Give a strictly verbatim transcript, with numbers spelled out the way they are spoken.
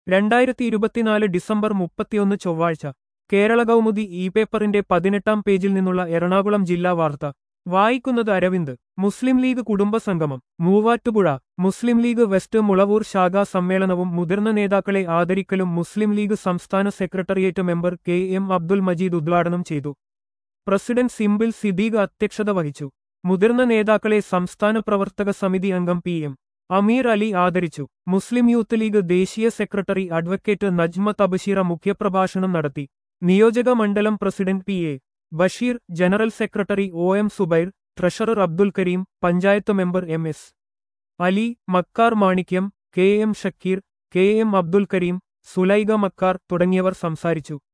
രണ്ടായിരത്തി ഇരുപത്തിനാല് ഡിസംബർ മുപ്പത്തിയൊന്ന് ചൊവ്വാഴ്ച കേരള കൗമുദി ഇ പേപ്പറിന്റെ പതിനെട്ടാം പേജിൽ നിന്നുള്ള എറണാകുളം ജില്ലാ വാർത്ത വായിക്കുന്നത് അരവിന്ദ്. മുസ്ലിം ലീഗ് കുടുംബസംഗമം മൂവാറ്റുപുഴ. മുസ്ലിം ലീഗ് വെസ്റ്റ് മുളവൂർ ശാഖാ സമ്മേളനവും മുതിർന്ന നേതാക്കളെ ആദരിക്കലും മുസ്ലിം ലീഗ് സംസ്ഥാന secretariat member K M Abdul Majeed ഉദ്ഘാടനം ചെയ്തു. പ്രസിഡന്റ് സിംബിൾ സിദ്ദീഖ് അധ്യക്ഷത വഹിച്ചു. മുതിർന്ന നേതാക്കളെ സംസ്ഥാന പ്രവർത്തക സമിതി അംഗം പി എം അമീർ അലി ആദരിച്ചു. മുസ്ലിം യൂത്ത് ലീഗ് ദേശീയ സെക്രട്ടറി അഡ്വക്കേറ്റ് നജ്മ തബശീറ മുഖ്യപ്രഭാഷണം നടത്തി. നിയോജക മണ്ഡലം president P A Basheer, general secretary O M Subair, treasurer Abdul Kareem, panchayat member M S Ali, Makkar Manikyam, K M Shakkeer, K M Abdul Kareem, Sulaikha Makkar തുടങ്ങിയവർ സംസാരിച്ചു.